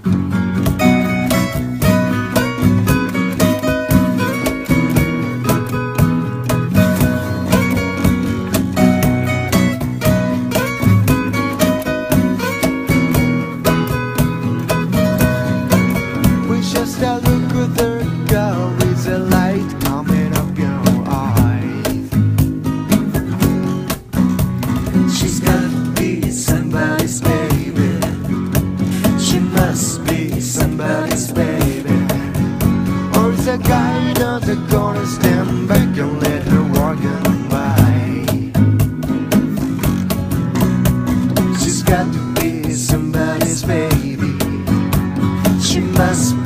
Just a look with her, girl, is a light coming up your eyes. She's got to be somebody's baby. She must be somebody's baby. Or is a guy down the corner, stand back and let her walk on by. She's got to be somebody's baby. She must be